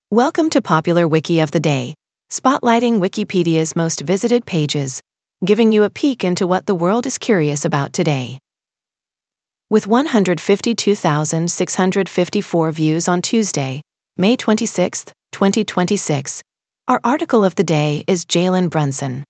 Welcome to Popular Wiki of the Day, spotlighting Wikipedia's most visited pages, giving you a peek into what the world is curious about today. With 152,654 views on Tuesday, May 26, 2026, our article of the day is Jalen Brunson.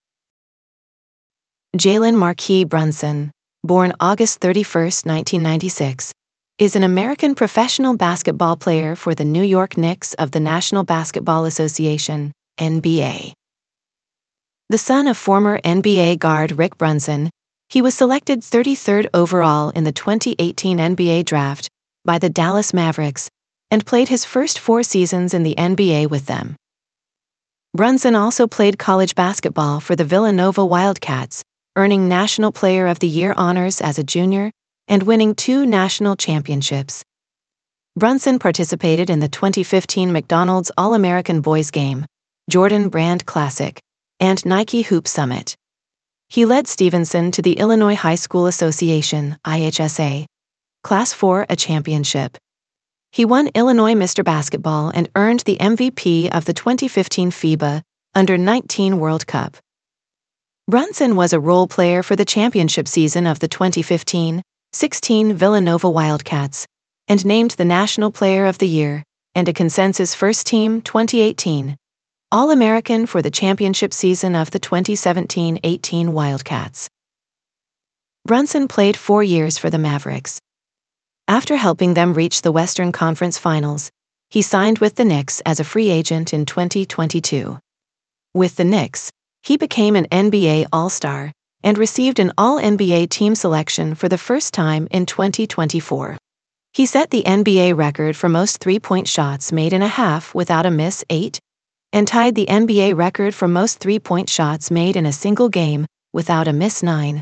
Jalen Marquis Brunson, born August 31, 1996, is an American professional basketball player for the New York Knicks of the National Basketball Association, NBA. The son of former NBA guard Rick Brunson, he was selected 33rd overall in the 2018 NBA Draft by the Dallas Mavericks and played his first 4 seasons in the NBA with them. Brunson also played college basketball for the Villanova Wildcats, earning National Player of the Year honors as a junior and winning 2 national championships. Brunson participated in the 2015 McDonald's All-American Boys Game, Jordan Brand Classic, and Nike Hoop Summit. He led Stevenson to the Illinois High School Association, IHSA, Class 4 a championship. He won Illinois Mr. Basketball and earned the MVP of the 2015 FIBA Under-19 World Cup. Brunson was a role player for the championship season of the 2015-16 Villanova Wildcats, and named the National Player of the Year and a consensus First Team 2018 All-American for the championship season of the 2017-18 Wildcats. Brunson played 4 years for the Mavericks. After helping them reach the Western Conference Finals, he signed with the Knicks as a free agent in 2022. With the Knicks, he became an NBA All-Star and received an All-NBA team selection for the first time in 2024. He set the NBA record for most three-point shots made in a half without a miss 8, and tied the NBA record for most three-point shots made in a single game without a miss 9.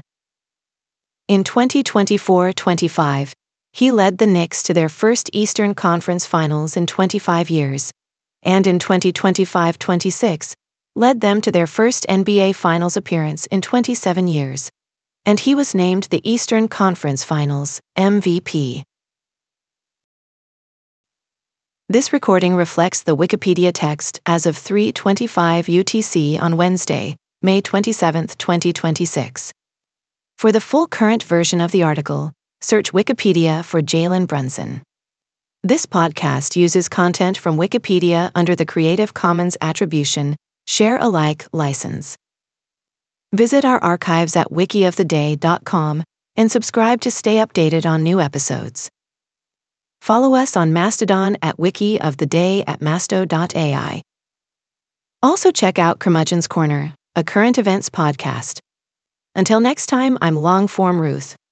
In 2024-25, he led the Knicks to their first Eastern Conference Finals in 25 years, and in 2025-26, led them to their first NBA Finals appearance in 27 years, and he was named the Eastern Conference Finals MVP. This recording reflects the Wikipedia text as of 3:25 UTC on Wednesday, May 27, 2026. For the full current version of the article, search Wikipedia for Jalen Brunson. This podcast uses content from Wikipedia under the Creative Commons Attribution Share Alike license. Visit our archives at wikioftheday.com and subscribe to stay updated on new episodes. Follow us on Mastodon at wikioftheday@masto.ai. Also check out Curmudgeon's Corner, a current events podcast. Until next time, I'm Longform Ruth.